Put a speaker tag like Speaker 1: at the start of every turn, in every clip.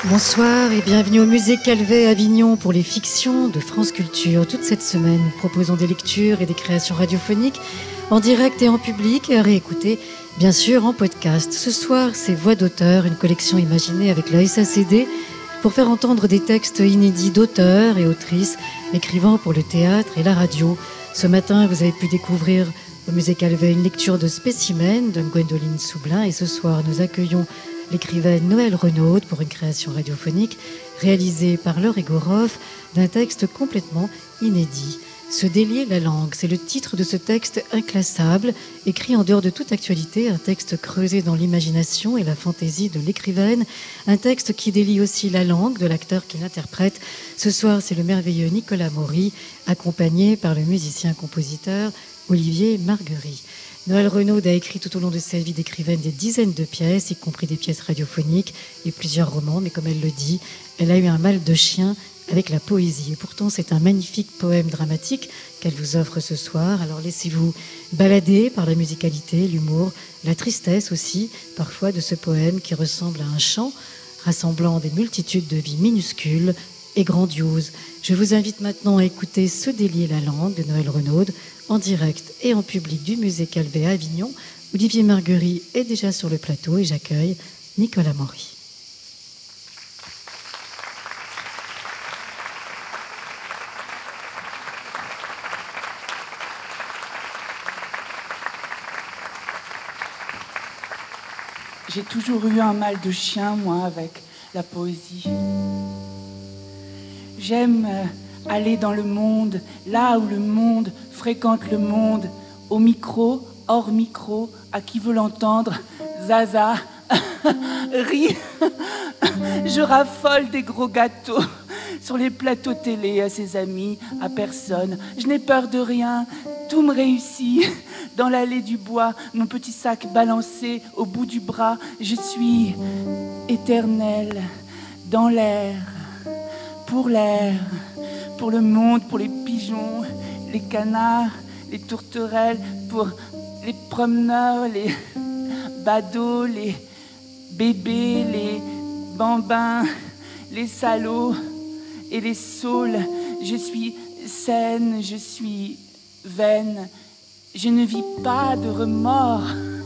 Speaker 1: Bonsoir et bienvenue au musée Calvet à Avignon pour les fictions de France Culture. Toute cette semaine, nous proposons des lectures et des créations radiophoniques en direct et en public et à réécouter, bien sûr, en podcast. Ce soir, c'est Voix d'auteur, une collection imaginée avec la SACD pour faire entendre des textes inédits d'auteurs et autrices écrivant pour le théâtre et la radio. Ce matin, vous avez pu découvrir au musée Calvet une lecture de Spécimen de Gwendoline Soublin et ce soir, nous accueillons l'écrivaine Noëlle Renaud pour une création radiophonique réalisée par Laure Egorov d'un texte complètement inédit. Se délier la langue, c'est le titre de ce texte inclassable, écrit en dehors de toute actualité, un texte creusé dans l'imagination et la fantaisie de l'écrivaine, un texte qui délie aussi la langue de l'acteur qui l'interprète. Ce soir, c'est le merveilleux Nicolas Maury, accompagné par le musicien-compositeur Olivier Marguerie. Noëlle Renaud a écrit tout au long de sa vie d'écrivaine des dizaines de pièces, y compris des pièces radiophoniques et plusieurs romans, mais comme elle le dit, elle a eu un mal de chien avec la poésie. Et pourtant, c'est un magnifique poème dramatique qu'elle vous offre ce soir. Alors laissez-vous balader par la musicalité, l'humour, la tristesse aussi, parfois, de ce poème qui ressemble à un chant rassemblant des multitudes de vies minuscules et grandioses. Je vous invite maintenant à écouter Se délier la langue de Noëlle Renaud en direct et en public du musée Calvet à Avignon. Olivier Marguerie est déjà sur le plateau et j'accueille Nicolas Maury.
Speaker 2: J'ai toujours eu un mal de chien, moi, avec la poésie. J'aime aller dans le monde, là où le monde fréquente le monde, au micro, hors micro, à qui veut l'entendre, Zaza, rit. Je raffole des gros gâteaux sur les plateaux télé à ses amis, à personne. Je n'ai peur de rien, tout me réussit. Dans l'allée du bois, mon petit sac balancé au bout du bras, je suis éternelle, dans l'air, pour le monde, pour les pigeons, les canards, les tourterelles, pour les promeneurs, les badauds, les bébés, les bambins, les salauds et les saules. Je suis saine, je suis vaine, je ne vis pas de remords.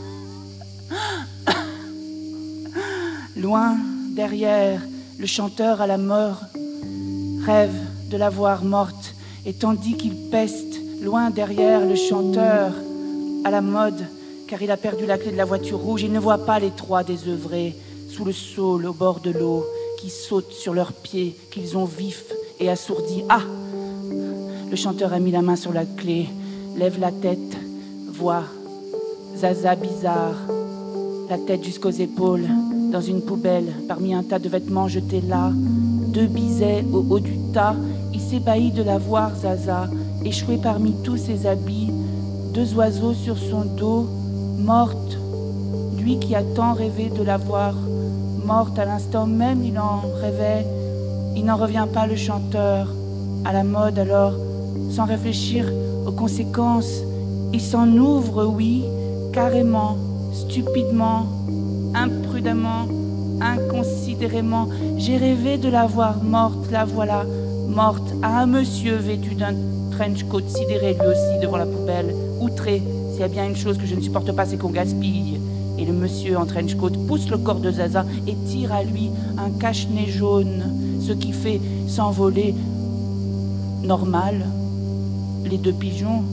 Speaker 2: Loin, derrière, le chanteur à la mort rêve de la voir morte, et tandis qu'il peste, loin derrière le chanteur à la mode, car il a perdu la clé de la voiture rouge, il ne voit pas les trois désœuvrés sous le saule au bord de l'eau, qui sautent sur leurs pieds, qu'ils ont vifs et assourdis. Ah! Le chanteur a mis la main sur la clé, lève la tête, voit Zaza bizarre, la tête jusqu'aux épaules, dans une poubelle, parmi un tas de vêtements jetés là, 2 bisets au haut du tas. Il s'ébahit de la voir, Zaza, échouée parmi tous ses habits, 2 oiseaux sur son dos, morte, lui qui a tant rêvé de la voir, morte à l'instant même, il en rêvait. Il n'en revient pas, le chanteur, à la mode alors, sans réfléchir aux conséquences, il s'en ouvre, oui, carrément, stupidement, imprudemment, inconsidérément. J'ai rêvé de la voir morte, la voilà, morte, à un monsieur vêtu d'un trench coat sidéré lui aussi devant la poubelle, outré. S'il y a bien une chose que je ne supporte pas, c'est qu'on gaspille. Et le monsieur en trench coat pousse le corps de Zaza et tire à lui un cache-nez jaune, ce qui fait s'envoler normal les 2 pigeons.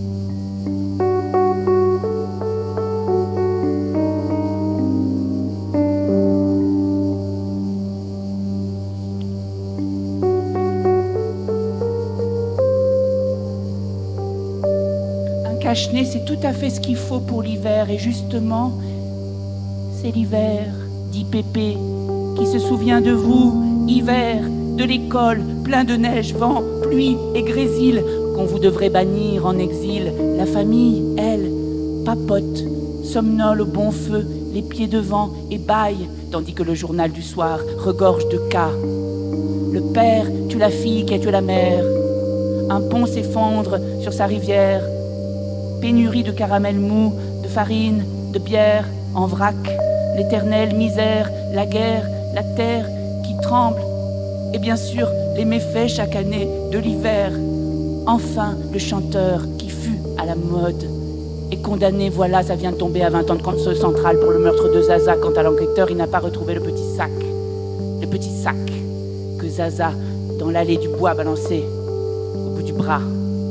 Speaker 2: Cache-nez, c'est tout à fait ce qu'il faut pour l'hiver. Et justement, c'est l'hiver, dit Pépé, qui se souvient de vous, hiver, de l'école, plein de neige, vent, pluie et grésil, qu'on vous devrait bannir en exil. La famille, elle, papote, somnole au bon feu, les pieds devant et bâille, tandis que le journal du soir regorge de cas. Le père tue la fille qui a tué la mère. Un pont s'effondre sur sa rivière. Pénurie de caramel mou, de farine, de bière, en vrac, l'éternelle misère, la guerre, la terre qui tremble. Et bien sûr, les méfaits chaque année de l'hiver. Enfin, le chanteur qui fut à la mode est condamné. Voilà, ça vient de tomber à 20 ans de conseil central pour le meurtre de Zaza. Quant à l'enquêteur, il n'a pas retrouvé le petit sac. Le petit sac que Zaza, dans l'allée du bois, balançait au bout du bras.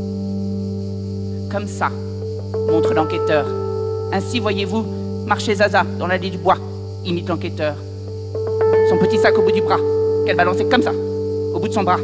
Speaker 2: Comme ça, montre l'enquêteur. Ainsi, voyez-vous, marchait Zaza dans l'allée du bois, imite l'enquêteur. Son petit sac au bout du bras, qu'elle balançait comme ça, au bout de son bras.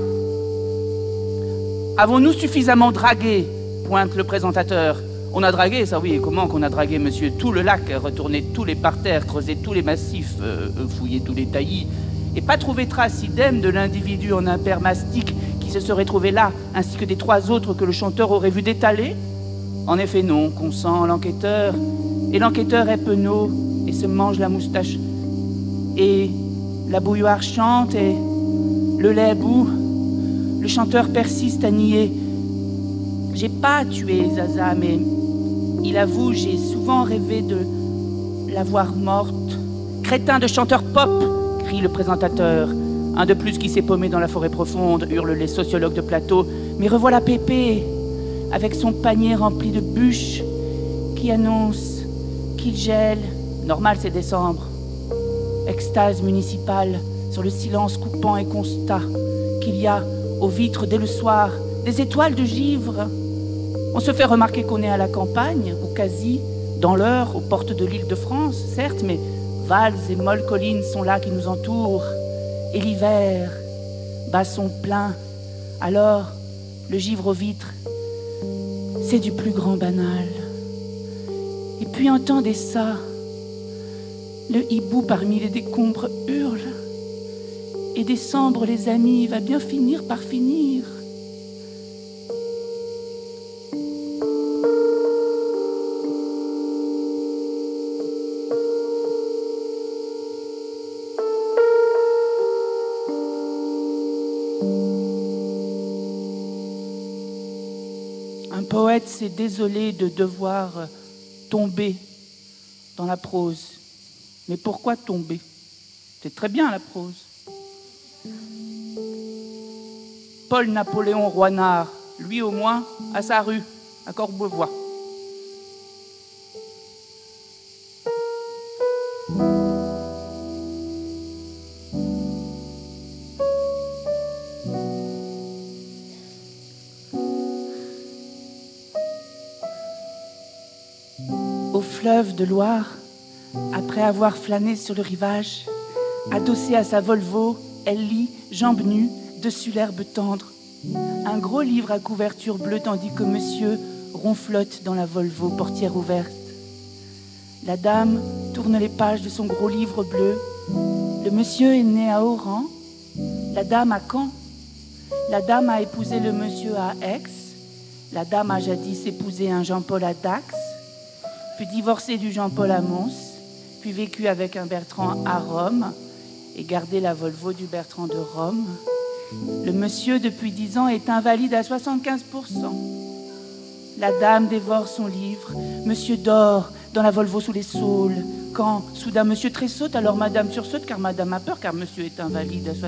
Speaker 2: Avons-nous suffisamment dragué, pointe le présentateur. On a dragué, ça oui, et comment qu'on a dragué, monsieur? Tout le lac, retourné tous les parterres, creusé tous les massifs, fouillé tous les taillis, et pas trouvé trace idem de l'individu en impair mastic qui se serait trouvé là, ainsi que des 3 autres que le chanteur aurait vu détaler? En effet non, consent l'enquêteur, et l'enquêteur est penaud et se mange la moustache. Et la bouilloire chante et le lait bout. Le chanteur persiste à nier. J'ai pas tué Zaza, mais il avoue, j'ai souvent rêvé de la voir morte. Crétin de chanteur pop, crie le présentateur. Un de plus qui s'est paumé dans la forêt profonde, hurlent les sociologues de plateau. Mais revoilà Pépé, avec son panier rempli de bûches, qui annonce qu'il gèle. Normal, c'est décembre. Extase municipale sur le silence coupant et constat qu'il y a aux vitres dès le soir des étoiles de givre. On se fait remarquer qu'on est à la campagne, ou quasi, dans l'heure, aux portes de l'île de France, certes, mais vals et molles collines sont là qui nous entourent. Et l'hiver bat son plein. Alors, le givre aux vitres, c'est du plus grand banal. Et puis entendez ça. Le hibou parmi les décombres hurle. Et décembre, les amis, va bien finir par finir. Un poète s'est désolé de devoir tomber dans la prose. Mais pourquoi tomber? C'est très bien la prose. Paul-Napoléon Roinard, lui au moins, à sa rue, à Courbevoie. Au fleuve de Loire, après avoir flâné sur le rivage, adossée à sa Volvo, elle lit, jambes nues, dessus l'herbe tendre, un gros livre à couverture bleue, tandis que monsieur ronflote dans la Volvo, portière ouverte. La dame tourne les pages de son gros livre bleu. Le monsieur est né à Oran, la dame à Caen. La dame a épousé le monsieur à Aix. La dame a jadis épousé un Jean-Paul à Dax, puis divorcé du Jean-Paul à Mons, puis vécu avec un Bertrand à Rome et gardé la Volvo du Bertrand de Rome. Le monsieur, depuis 10 ans, est invalide à 75%. La dame dévore son livre. Monsieur dort dans la Volvo sous les saules. Quand, soudain, monsieur tressaute, alors madame sursaute, car madame a peur, car monsieur est invalide à 75%.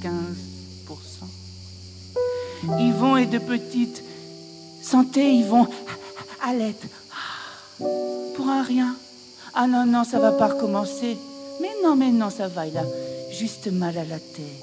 Speaker 2: Yvon est de petite. Santé, Yvon. Alette. Pour un rien. Ah non, non, ça va pas recommencer. Mais non, ça va, il a juste mal à la tête.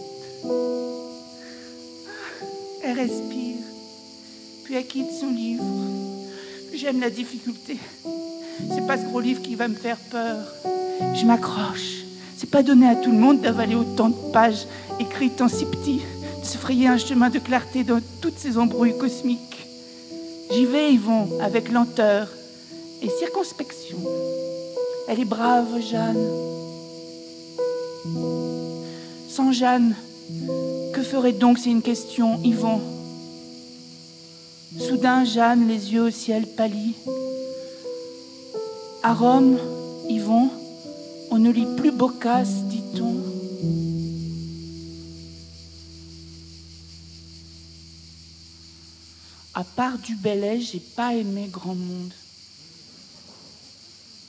Speaker 2: Elle respire, puis elle quitte son livre. J'aime la difficulté. C'est pas ce gros livre qui va me faire peur. Je m'accroche. C'est pas donné à tout le monde d'avaler autant de pages écrites en si petit, de se frayer un chemin de clarté dans toutes ces embrouilles cosmiques. J'y vais, Yvon, avec lenteur et circonspection. Elle est brave, Jeanne. Sans Jeanne, que ferait donc, c'est une question, Yvon? Soudain, Jeanne, les yeux au ciel pâlis. À Rome, Yvon, on ne lit plus Boccace, dit-on. À part du Bellay, j'ai pas aimé grand monde.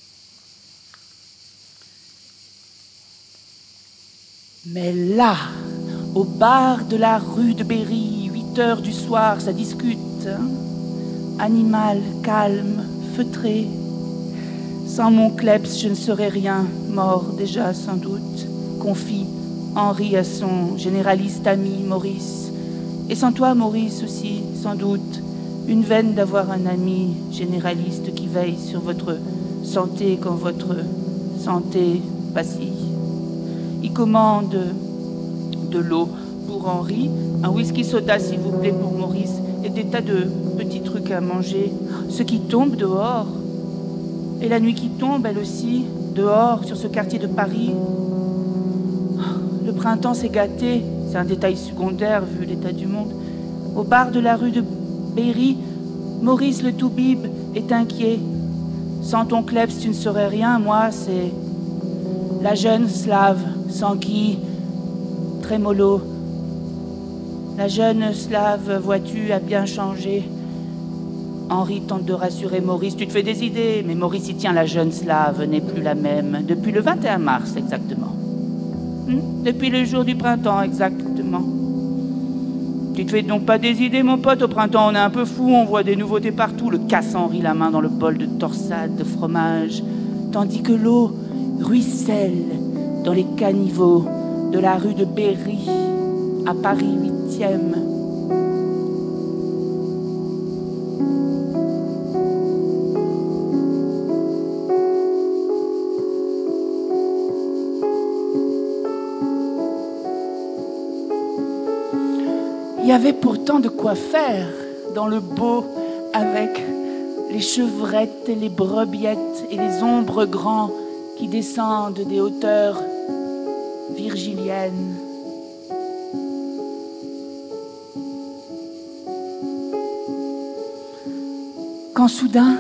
Speaker 2: Mais là, Au bar de la rue de Berry, 8 heures du soir, ça discute. Hein? Animal, calme, feutré. Sans mon kleps, je ne serais rien, mort déjà sans doute. Confie Henri à son généraliste ami Maurice. Et sans toi, Maurice aussi, sans doute. Une veine d'avoir un ami généraliste qui veille sur votre santé quand votre santé vacille. Il commande de l'eau pour Henri, un whisky soda s'il vous plaît pour Maurice et des tas de petits trucs à manger. Ce qui tombe dehors. Et la nuit qui tombe, elle aussi, dehors, sur ce quartier de Paris. Le printemps s'est gâté, c'est un détail secondaire vu l'état du monde. Au bar de la rue de Berry, Maurice le Toubib est inquiet. Sans ton kleps, tu ne serais rien, moi, c'est la jeune slave, sans qui, trémolo. La jeune slave, vois-tu, a bien changé. Henri tente de rassurer Maurice. Tu te fais des idées, mais Maurice y tient. La jeune slave n'est plus la même. Depuis le 21 mars, exactement. Depuis le jour du printemps, exactement. Tu te fais donc pas des idées, mon pote. Au printemps, on est un peu fou. On voit des nouveautés partout. Le casse Henri la main dans le bol de torsade, de fromage. Tandis que l'eau ruisselle dans les caniveaux de la rue de Berry, à Paris 8e. Il y avait pourtant de quoi faire dans le beau avec les chevrettes et les brebiettes et les ombres grands qui descendent des hauteurs virgiliennes. Quand soudain,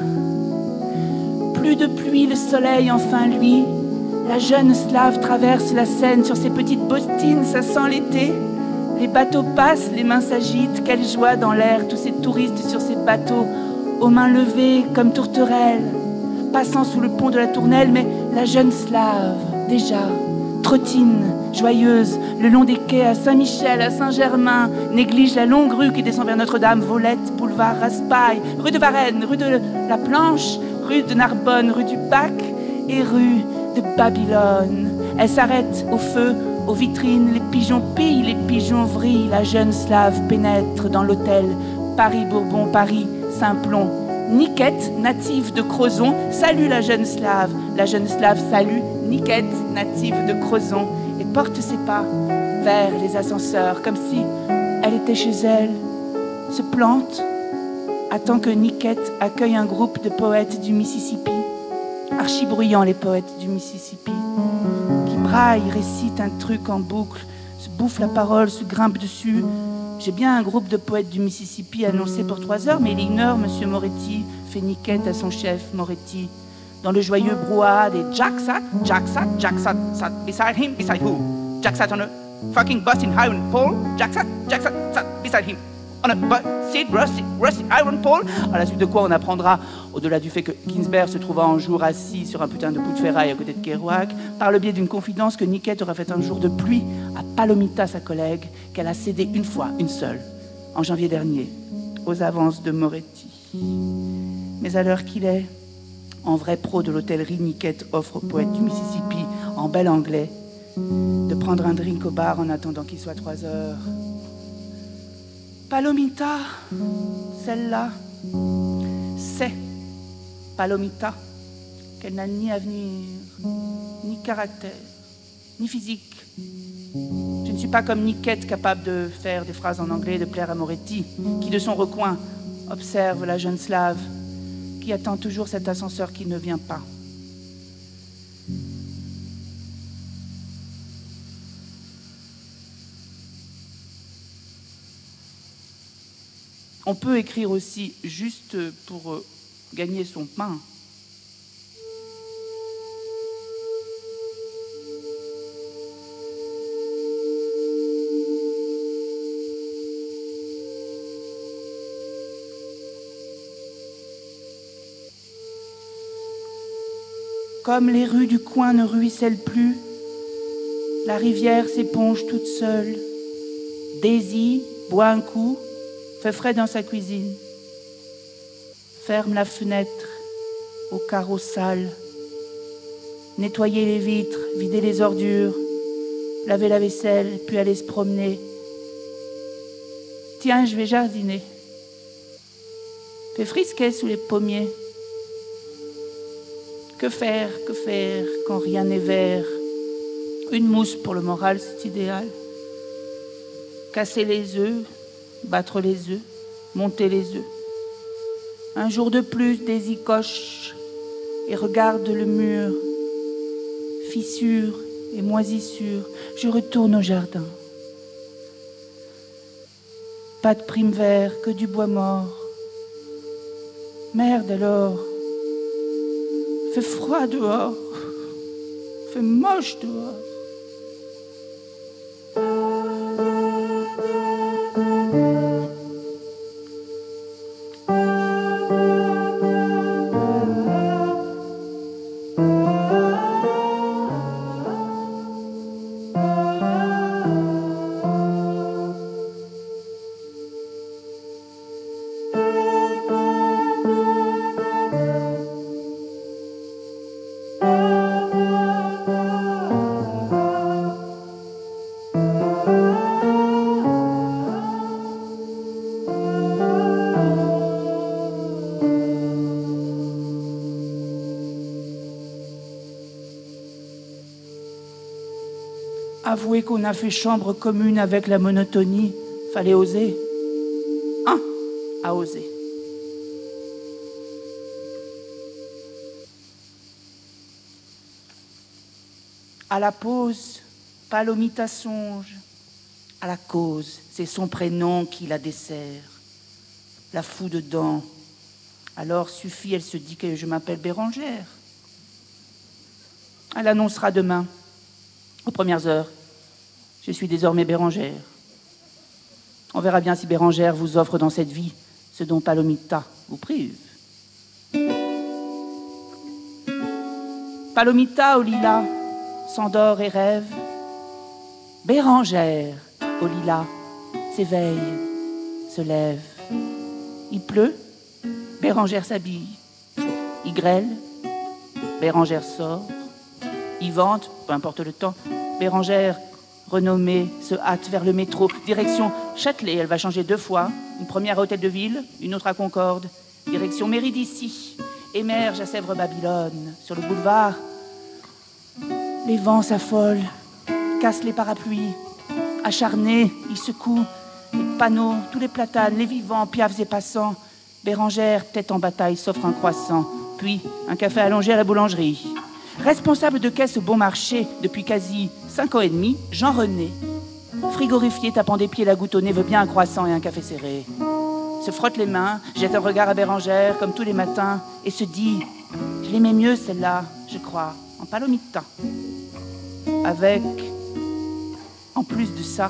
Speaker 2: plus de pluie, le soleil enfin lui, la jeune slave traverse la Seine sur ses petites bottines, ça sent l'été. Les bateaux passent, les mains s'agitent, quelle joie dans l'air, tous ces touristes sur ces bateaux, aux mains levées comme tourterelles, passant sous le pont de la Tournelle, mais la jeune slave, déjà, trottine, joyeuse, le long des quais à Saint-Michel, à Saint-Germain, néglige la longue rue qui descend vers Notre-Dame, Volette, boulevard Raspail, rue de Varennes, rue de la Planche, rue de Narbonne, rue du Bac et rue de Babylone. Elle s'arrête au feu, aux vitrines, les pigeons pillent, les pigeons vrillent, la jeune slave pénètre dans l'hôtel Paris-Bourbon, Paris, Saint-Plon. Niquette, native de Crozon, salue la jeune slave salue Niquette, native de Crozon, et porte ses pas vers les ascenseurs, comme si elle était chez elle, se plante, attend que Niquette accueille un groupe de poètes du Mississippi, archi bruyants les poètes du Mississippi, qui braillent, récitent un truc en boucle, se bouffent la parole, se grimpent dessus. J'ai bien un groupe de poètes du Mississippi annoncé pour 3 heures, mais il ignore Monsieur Moretti, fait Niquette à son chef Moretti. Dans le joyeux brouhaha des Jack sat, beside him, beside who? Jack sat on a fucking bus in iron pole, Jack sat, beside him. On a rusty iron pole. À la suite de quoi on apprendra, au-delà du fait que Ginsberg se trouva un jour assis sur un putain de bout de ferraille à côté de Kerouac, par le biais d'une confidence que Niquette aura fait un jour de pluie à Palomita, sa collègue, qu'elle a cédé une fois, une seule, en janvier dernier, aux avances de Moretti. Mais à l'heure qu'il est, en vrai pro de l'hôtellerie, Niquette offre au poète du Mississippi, en bel anglais, de prendre un drink au bar en attendant qu'il soit 3 heures. Palomita, celle-là, c'est Palomita, qu'elle n'a ni avenir, ni caractère, ni physique. Je ne suis pas comme Niquette, capable de faire des phrases en anglais, de plaire à Moretti, qui de son recoin observe la jeune slave, qui attend toujours cet ascenseur qui ne vient pas. On peut écrire aussi juste pour gagner son pain. Comme les rues du coin ne ruissellent plus, la rivière s'éponge toute seule Daisy boit un coup, fait frais dans sa cuisine, ferme la fenêtre au carreau sale, nettoyer les vitres, vider les ordures, laver la vaisselle, puis aller se promener. Tiens, je vais jardiner. Fait frisquet sous les pommiers. Que faire quand rien n'est vert? Une mousse pour le moral, c'est idéal. Casser les œufs, battre les œufs, monter les œufs. Un jour de plus, Daisy coche et regarde le mur. Fissure et moisissure, je retourne au jardin. Pas de prime vert, que du bois mort. Merde alors. Fait froid dehors. Fait moche dehors. Avouer qu'on a fait chambre commune avec la monotonie, fallait oser. À oser. À la pause, Palomita songe. À la cause, c'est son prénom qui la dessert. La fout dedans. Alors suffit, elle se dit que je m'appelle Bérangère. Elle annoncera demain, aux premières heures. Je suis désormais Bérangère. On verra bien si Bérangère vous offre dans cette vie ce dont Palomita vous prive. Palomita au lilas s'endort et rêve. Bérangère au lilas s'éveille, se lève. Il pleut, Bérangère s'habille. Il grêle, Bérangère sort. Il vente, peu importe le temps, Bérangère, renommée, se hâte vers le métro, direction Châtelet. Elle va changer 2 fois, une première à Hôtel de Ville, une autre à Concorde. Direction Mairie d'ici, émerge à Sèvres-Babylone. Sur le boulevard, les vents s'affolent, cassent les parapluies. Acharnés, ils secouent les panneaux, tous les platanes, les vivants, piaves et passants. Bérangère, tête en bataille, s'offre un croissant, puis un café allongé à la boulangerie. Responsable de caisse au bon marché depuis quasi 5 ans et demi, Jean-René, frigorifié, tapant des pieds la goutte au nez, veut bien un croissant et un café serré. Se frotte les mains, jette un regard à Bérangère, comme tous les matins, et se dit « Je l'aimais mieux celle-là, je crois, en Palomita. » Avec, en plus de ça,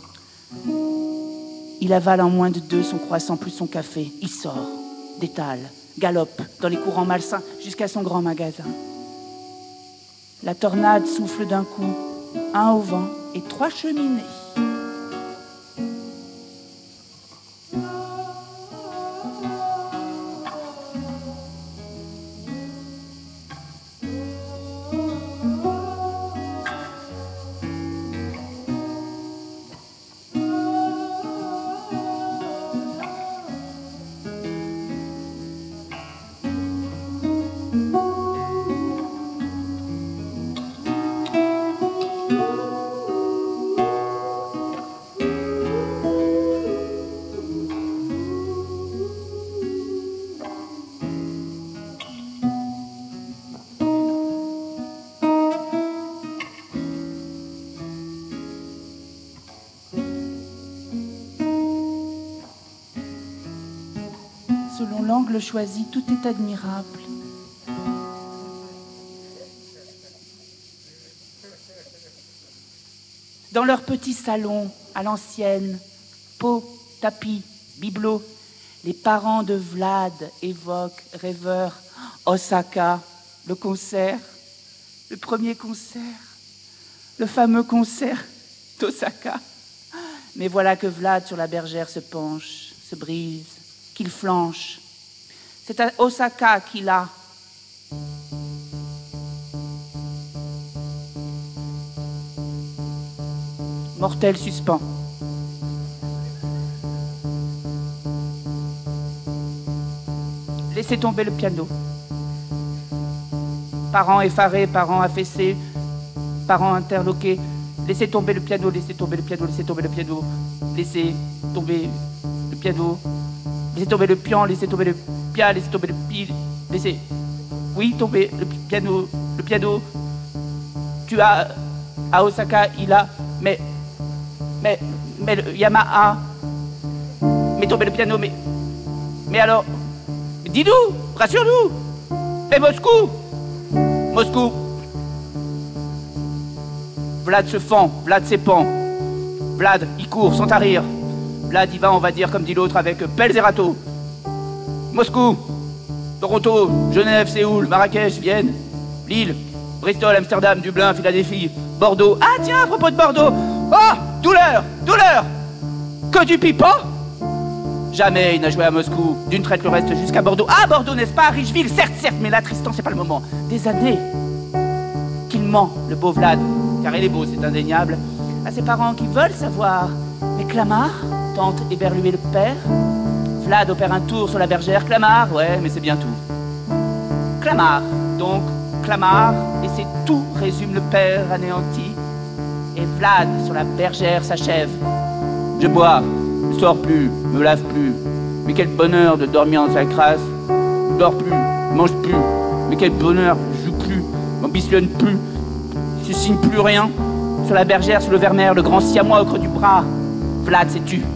Speaker 2: il avale en moins de 2 son croissant plus son café. Il sort, détale, galope dans les courants malsains jusqu'à son grand magasin. La tornade souffle d'un coup, 1 au vent et 3 cheminées. Selon l'angle choisi, tout est admirable. Dans leur petit salon, à l'ancienne, pot, tapis, bibelot, les parents de Vlad évoquent, rêveurs, Osaka, le concert, le premier concert, le fameux concert d'Osaka. Mais voilà que Vlad sur la bergère se penche, se brise, qu'il flanche. C'est à Osaka qu'il a. Mortel suspens. Laissez tomber le piano. Parents effarés, parents affaissés, parents interloqués. Laissez tomber le piano, laissez tomber le piano, laissez tomber le piano. Laissez tomber le piano. Laissez tomber le pian, laissez tomber le pia, laissez tomber le pi. Laissez... Oui, tomber le piano, le piano. Tu as... À Osaka, il a... Mais le Yamaha... Mais tomber le piano, mais alors... Dis-nous, rassure-nous. Et Moscou. Moscou. Vlad se fend, Vlad s'épand. Vlad, il court sans tarir. Vlad, il va, on va dire, comme dit l'autre, avec pelles et râteaux. Moscou, Toronto, Genève, Séoul, Marrakech, Vienne, Lille, Bristol, Amsterdam, Dublin, Philadelphie, Bordeaux. Ah tiens, à propos de Bordeaux. Oh, douleur, douleur. Que du pipeau. Jamais il n'a joué à Moscou. D'une traite le reste jusqu'à Bordeaux. Ah, Bordeaux, n'est-ce pas? Richeville, certes, mais là, Tristan, c'est pas le moment. Des années qu'il ment, le beau Vlad, car il est beau, c'est indéniable, à ses parents qui veulent savoir. Mais Clamart tente éberluer le père. Vlad opère un tour sur la bergère. Clamart, ouais, mais c'est bien tout. Clamart, donc, Clamart, et c'est tout, résume le père anéanti. Et Vlad, sur la bergère, s'achève. Je bois. Ne sors plus, me lave plus. Mais quel bonheur de dormir en sa crasse. Ne dors plus, ne mange plus. Mais quel bonheur, je joue plus, m'ambitionne plus. Je signe plus rien. Sur la bergère, sous le vermeer, le grand siamois au creux du bras. Vlad s'est tu.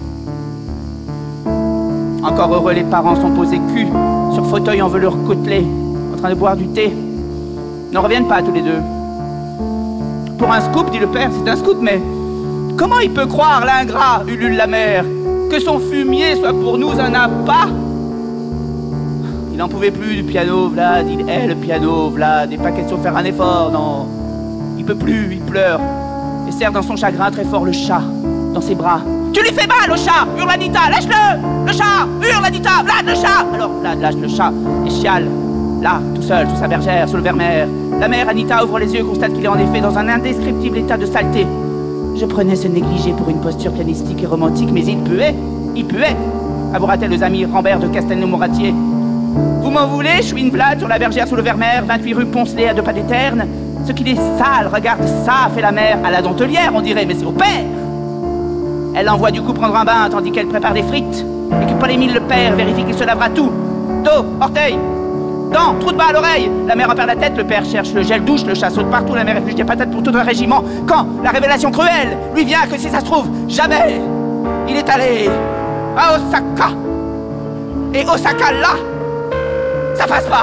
Speaker 2: Encore heureux, les parents sont posés cul sur fauteuil en velours côtelé, en train de boire du thé. N'en reviennent pas tous les deux. Pour un scoop, dit le père, c'est un scoop, mais comment il peut croire, l'ingrat, ulule la mère, que son fumier soit pour nous un appât? Il n'en pouvait plus du piano, Vlad, il hait le piano, Vlad, et pas question de faire un effort, non. Il peut plus, il pleure, et serre dans son chagrin très fort le chat, dans ses bras. Tu lui fais mal au chat, hurle Anita, lâche-le! Le chat, hurle Anita, Vlad, le chat! Alors Vlad lâche le chat, et chiale, là, tout seul, sous sa bergère, sous le vermeer. La mère, Anita, ouvre les yeux, constate qu'il est en effet dans un indescriptible état de saleté. Je prenais ce négligé pour une posture pianistique et romantique, mais il puait. Avouera-t-elle aux amis Rambert de Castelnau-Moratier. Vous m'en voulez, chouine Vlad, sur la bergère sous le vermeer, 28 rue Poncelet à 2 pas des Ternes. Ce qu'il est sale, regarde ça, fait la mère, à la dentelière, on dirait, mais c'est au père. Elle l'envoie du coup prendre un bain, tandis qu'elle prépare des frites, et que Paul-Émile le père vérifie qu'il se lavera tout. Dos, orteil, dents, trou de bas à l'oreille. La mère en perd la tête, le père cherche le gel douche, le chat saute partout, la mère épluche des patates pour tout un régiment. Quand la révélation cruelle lui vient que si ça se trouve, jamais il est allé à Osaka. Et Osaka là, ça passe pas.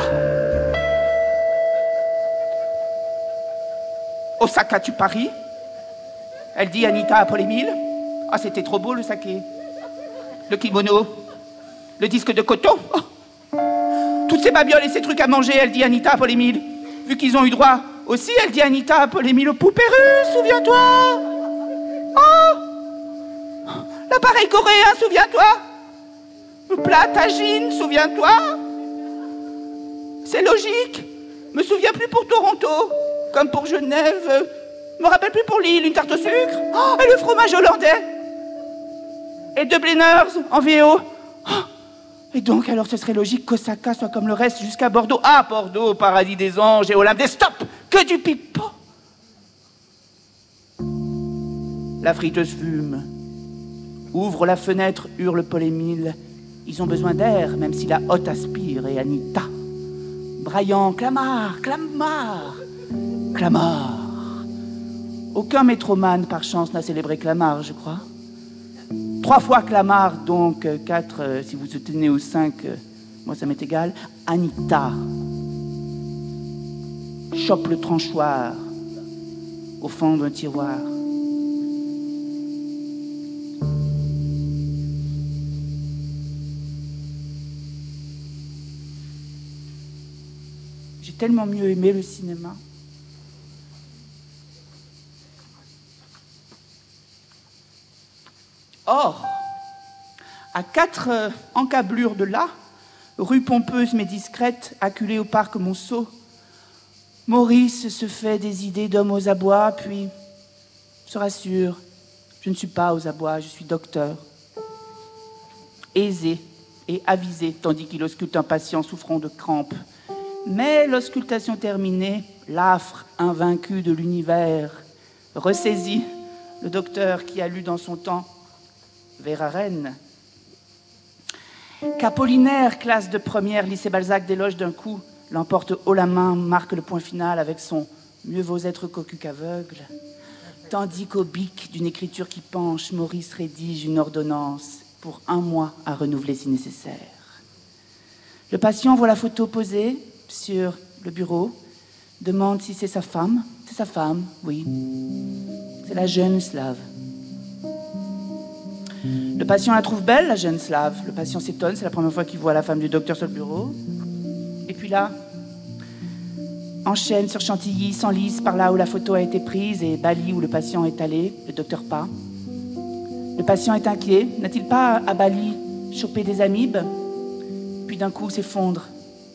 Speaker 2: Osaka, tu paries? Elle dit Anita à Paul-Émile. Ah, c'était trop beau le saké. Le kimono, le disque de coton. Oh. Toutes ces babioles et ces trucs à manger, elle dit Anita à Paul-Émile. Vu qu'ils ont eu droit aussi, elle dit Anita à Paul-Émile aux poupées russes, souviens-toi. Oh, l'appareil coréen, souviens-toi. Le plat tagine, souviens-toi. C'est logique. Me souviens plus pour Toronto, comme pour Genève. Me rappelle plus pour Lille, une tarte au sucre. Oh, et le fromage hollandais. Et 2 Bleners en VO. Oh. Et donc, alors, ce serait logique qu'Osaka soit comme le reste jusqu'à Bordeaux. Ah, Bordeaux, paradis des anges et Olympe des stop. Que du pipeau. La friteuse fume. Ouvre la fenêtre, hurle Paul-Émile. Ils ont besoin d'air, même si la hotte aspire. Et Anita, braillant, Clamart, Clamart, Clamart. Aucun métromane, par chance, n'a célébré Clamart, je crois. 3 fois Clamart, donc 4, si vous tenez aux 5, moi ça m'est égal. Anita chope le tranchoir au fond d'un tiroir. J'ai tellement mieux aimé le cinéma. Or, à 4 encablures de là, rue pompeuse mais discrète, acculée au parc Monceau, Maurice se fait des idées d'homme aux abois, puis se rassure. Je ne suis pas aux abois, je suis docteur. Aisé et avisé, tandis qu'il ausculte un patient souffrant de crampes. Mais l'auscultation terminée, l'affre invaincu de l'univers ressaisit le docteur qui a lu dans son temps Verhaeren. Qu'Apollinaire, classe de première, lycée Balzac, déloge d'un coup, l'emporte haut la main, marque le point final avec son « mieux vaut être cocu qu'aveugle ». Tandis qu'au bic d'une écriture qui penche, Maurice rédige une ordonnance pour 1 mois à renouveler si nécessaire. Le patient voit la photo posée sur le bureau, demande si c'est sa femme. C'est sa femme, oui. C'est la jeune slave. Le patient la trouve belle, la jeune slave. Le patient s'étonne, c'est la première fois qu'il voit la femme du docteur sur le bureau. Et puis là, enchaîne sur Chantilly, s'enlise par là où la photo a été prise et Bali où le patient est allé, le docteur pas. Le patient est inquiet. N'a-t-il pas à Bali chopé des amibes? Puis d'un coup s'effondre.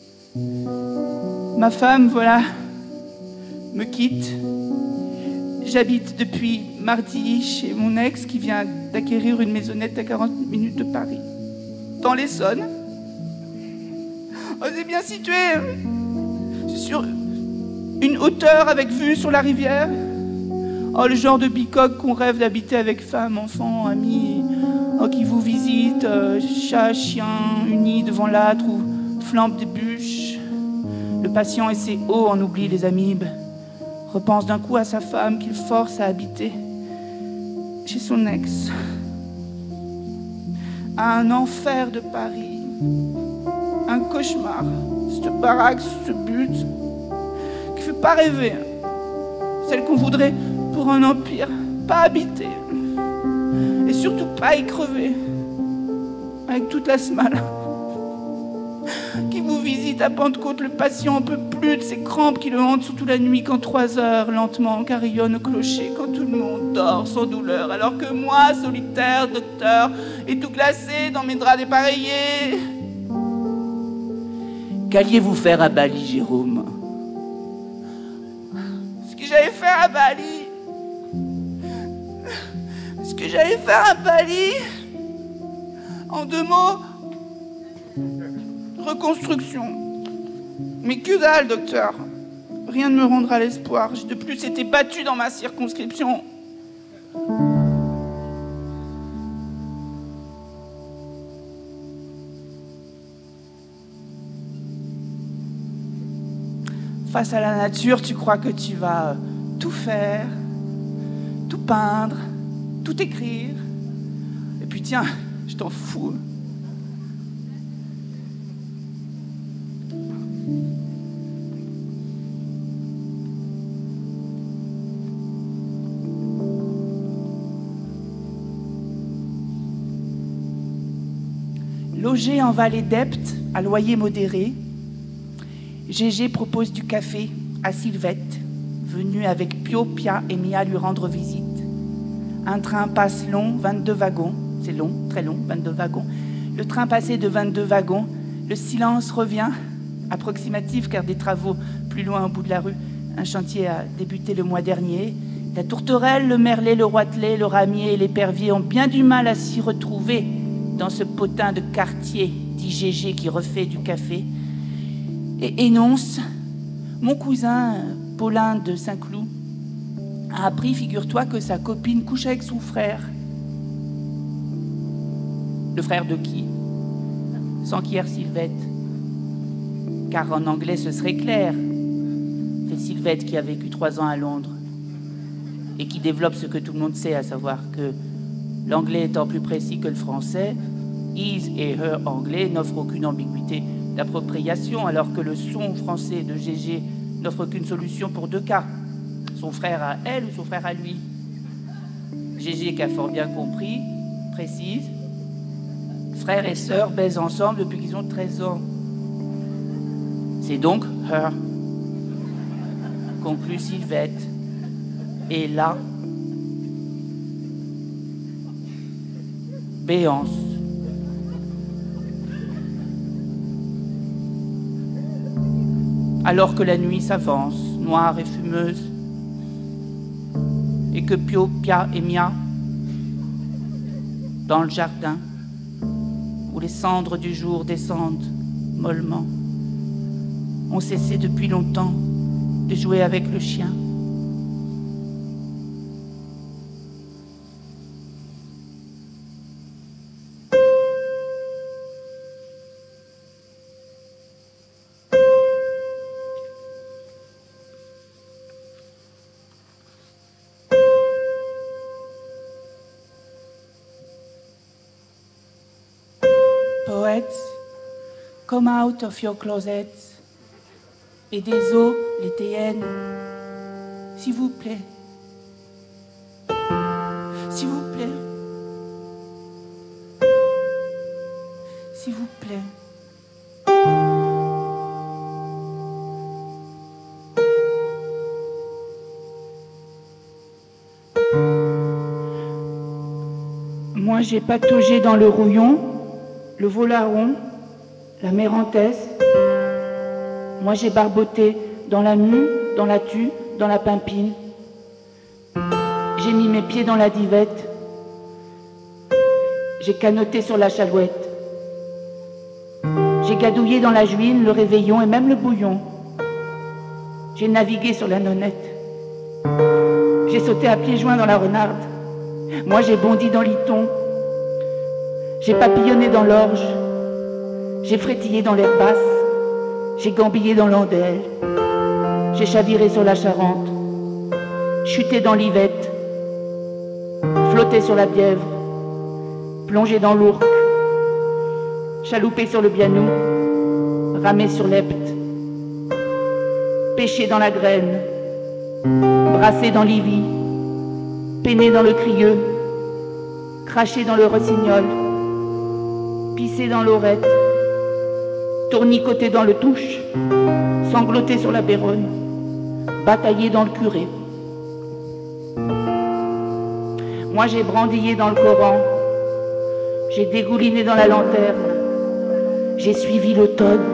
Speaker 2: Ma femme, voilà, me quitte. J'habite depuis mardi chez mon ex qui vient d'acquérir une maisonnette à 40 minutes de Paris. Dans l'Essonne. Oh, c'est bien situé. C'est sur une hauteur avec vue sur la rivière. Oh, le genre de bicoque qu'on rêve d'habiter avec femme, enfants, amis, oh, qui vous visitent, chat, chien, unis devant l'âtre ou flambe des bûches. Le patient et ses hauts en oublient les amibes. Repense d'un coup à sa femme qu'il force à habiter chez son ex. À un enfer de Paris. Un cauchemar. Cette baraque, ce but qui fait pas rêver. Celle qu'on voudrait pour un empire, pas habiter. Et surtout pas y crever. Avec toute la smale. Qui vous visite à Pentecôte, le patient en peut plus de ses crampes qui le hantent surtout la nuit quand 3 heures, lentement, carillonnent au clocher, quand tout le monde dort sans douleur, alors que moi, solitaire, docteur, et tout glacé dans mes draps dépareillés. Qu'alliez-vous faire à Bali, Jérôme? Ce que j'allais faire à Bali. Ce que j'allais faire à Bali. En 2 mots. Reconstruction. Mais que dalle, docteur. Rien ne me rendra l'espoir. J'ai de plus été battu dans ma circonscription. Face à la nature, tu crois que tu vas tout faire, tout peindre, tout écrire. Et puis tiens, je t'en fous. Logé en vallée d'Epte, à loyer modéré, Gégé propose du café à Sylvette, venue avec Pio, Pia et Mia lui rendre visite. Un train passe long, 22 wagons. C'est long, très long, 22 wagons. Le train passé de 22 wagons, le silence revient, approximatif car des travaux plus loin au bout de la rue. Un chantier a débuté le mois dernier. La tourterelle, le merlet, le roitelet, le ramier et l'épervier ont bien du mal à s'y retrouver dans ce potin de quartier, dit Gégé qui refait du café. Et énonce, mon cousin, Paulin de Saint-Cloud, a appris, figure-toi, que sa copine couche avec son frère. Le frère de qui? S'enquiert Sylvette. Car en anglais, ce serait clair. C'est Sylvette qui a vécu 3 ans à Londres et qui développe ce que tout le monde sait, à savoir que l'anglais étant plus précis que le français, his et her anglais n'offrent aucune ambiguïté d'appropriation, alors que le son français de Gégé n'offre aucune solution pour 2 cas. Son frère à elle ou son frère à lui. Gégé, qui a fort bien compris, précise, frère et sœur baisent ensemble depuis qu'ils ont 13 ans. C'est donc her, conclut Sylvette. Et là, béance. Alors que la nuit s'avance, noire et fumeuse, et que Pio, Pia et Mia, dans le jardin, où les cendres du jour descendent mollement, ont cessé depuis longtemps de jouer avec le chien. Poètes, come out of your closet. Et des eaux, les TN, s'il vous plaît. S'il vous plaît. S'il vous plaît. Moi j'ai pataugé dans le rouillon, le volaron, la mérantesse. Moi j'ai barboté dans la mue, dans la tue, dans la pimpine. J'ai mis mes pieds dans la divette. J'ai canoté sur la chalouette. J'ai gadouillé dans la juine, le réveillon et même le bouillon. J'ai navigué sur la nonnette. J'ai sauté à pieds joints dans la renarde. Moi j'ai bondi dans l'iton. J'ai papillonné dans l'orge. J'ai frétillé dans l'herbe basse. J'ai gambillé dans l'Andelle, j'ai chaviré sur la Charente, chuté dans l'Yvette, flotté sur la Bièvre, plongé dans l'Ourcq, chaloupé sur le Bianou, ramé sur l'Epte, pêché dans la Graine, brassé dans l'Ivy, peiné dans le Crieux, craché dans le Rossignol, pissé dans l'Aurette, tournicoté dans le Touche, sangloté sur la Béronne, bataillé dans le Curé. Moi j'ai brandillé dans le Coran, j'ai dégouliné dans la lanterne, j'ai suivi l'automne.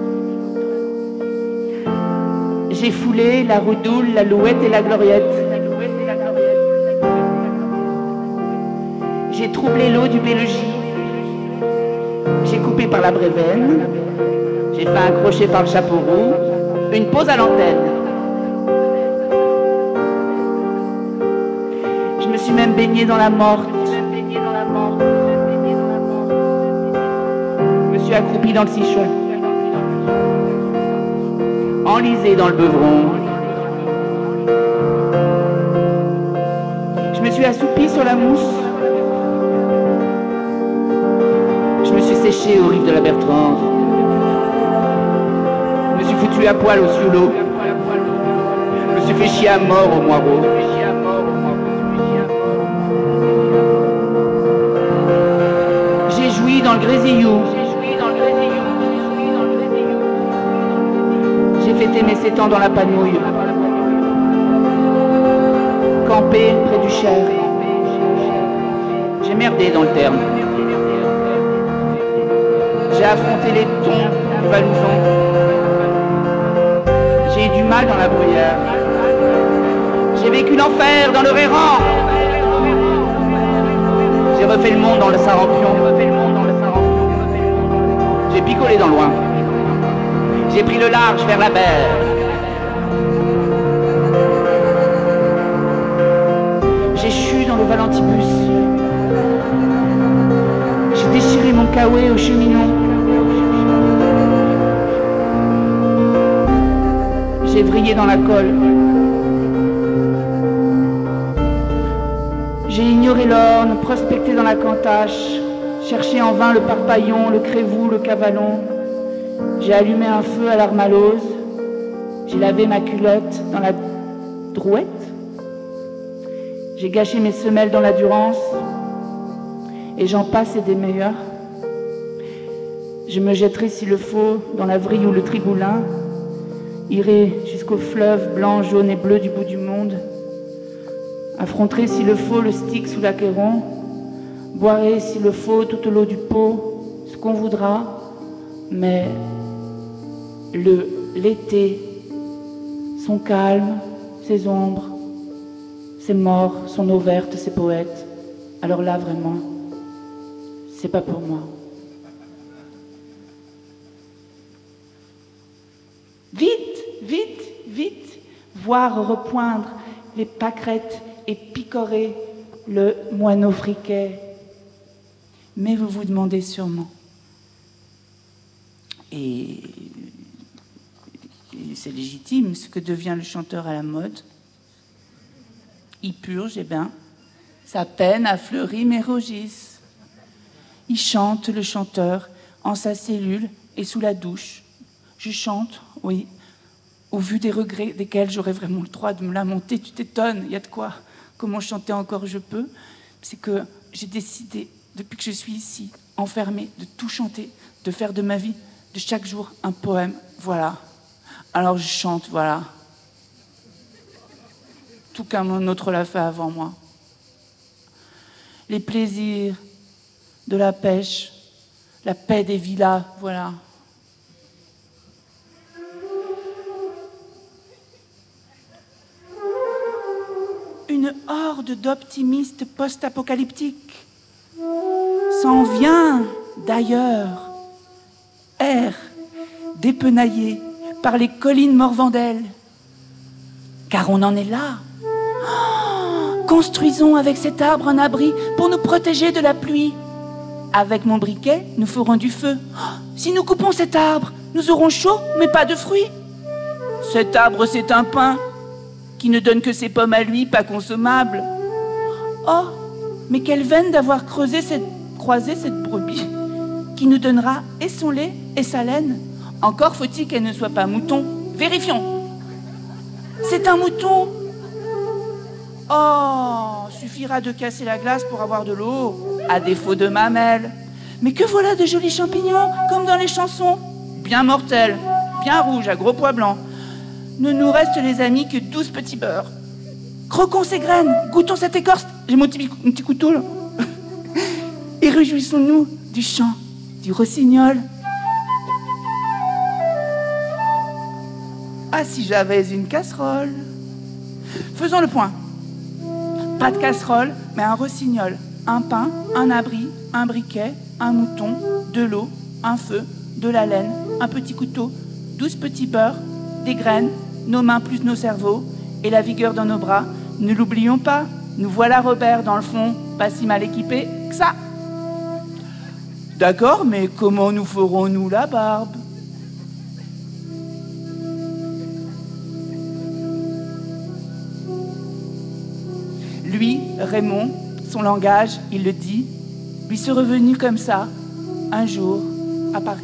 Speaker 2: J'ai foulé la Roudoule, la Louette et la Gloriette. J'ai troublé l'eau du Bélogie. J'ai coupé par la Brévenne. J'ai fait un crochet par le chapeau roux. Une pause à l'antenne. Je me suis même baignée dans la morte. Je me suis accroupie dans le Sichon. Enlisée dans le Beuvron. Je me suis assoupie sur la mousse. Je me suis séchée aux rives de la Bertrande. Je me suis foutu à poil au Ciolo. Je me suis fait chier à mort au Moireau. J'ai joui dans le Grésillou. J'ai fêté mes 7 ans dans la Panouille. Campé près du Cher. J'ai merdé dans le Terme. J'ai affronté les tons du Valouzon. J'ai eu du mal dans la bruyère. J'ai vécu l'enfer dans le Réran. J'ai refait le monde dans le Sarampion. J'ai picolé dans le loin. J'ai pris le large vers la mer. J'ai chu dans le Valentibus. J'ai déchiré mon caouet au cheminot. J'ai vrillé dans la colle. J'ai ignoré l'orne, prospecté dans la Cantache, cherché en vain le Parpaillon, le Crévoux, le Cavalon. J'ai allumé un feu à l'Armalose. J'ai lavé ma culotte dans la Drouette. J'ai gâché mes semelles dans la Durance. Et j'en passe et des meilleurs. Je me jetterai s'il le faut dans la Vrille ou le Trigoulin. Irai jusqu'au fleuve blanc, jaune et bleu du bout du monde. Affronterai s'il le faut le Styx ou l'Achéron. Boirez s'il le faut toute l'eau du pot, ce qu'on voudra, mais l'été, son calme, ses ombres, ses morts, son eau verte, ses poètes, alors là vraiment, c'est pas pour moi. Vite, vite, vite, voir repoindre les pâquerettes et picorer le moineau friquet. Mais vous vous demandez sûrement, et c'est légitime, ce que devient le chanteur à la mode. Il purge, eh bien, sa peine a fleuri mes rogis. Il chante, le chanteur, en sa cellule et sous la douche. Je chante, oui, au vu des regrets desquels j'aurais vraiment le droit de me lamenter. Tu t'étonnes, il y a de quoi. Comment chanter encore je peux. C'est que j'ai décidé, depuis que je suis ici, enfermée, de tout chanter, de faire de ma vie, de chaque jour, un poème. Voilà. Alors je chante, voilà. Tout qu'un autre l'a fait avant moi. Les plaisirs de la pêche, la paix des villas, voilà. Une horde d'optimistes post-apocalyptiques s'en vient d'ailleurs, erre dépenaillée par les collines morvandelles, car on en est là. Construisons avec cet arbre un abri pour nous protéger de la pluie. Avec mon briquet, nous ferons du feu. Si nous coupons cet arbre, nous aurons chaud, mais pas de fruits. Cet arbre, c'est un pin qui ne donne que ses pommes à lui, pas consommables. Oh, mais quelle veine d'avoir croisé cette brebis qui nous donnera et son lait et sa laine. Encore faut-il qu'elle ne soit pas mouton. Vérifions. C'est un mouton. Oh, suffira de casser la glace pour avoir de l'eau, à défaut de mamelles. Mais que voilà de jolis champignons, comme dans les chansons. Bien mortels, bien rouges, à gros pois blancs. Ne nous reste, les amis, que 12 petits beurres. Croquons ces graines, goûtons cette écorce. J'ai mon petit couteau, là. Et réjouissons-nous du chant du rossignol. Ah, si j'avais une casserole. Faisons le point. Pas de casserole, mais un rossignol, un pain, un abri, un briquet, un mouton, de l'eau, un feu, de la laine, un petit couteau, 12 petits beurres, des graines, nos mains plus nos cerveaux, et la vigueur dans nos bras. Ne l'oublions pas, nous voilà Robert dans le fond, pas si mal équipé que ça. D'accord, mais comment nous ferons-nous la barbe ? Lui, Raymond, son langage, il le dit, lui se revenu comme ça, un jour, à Paris.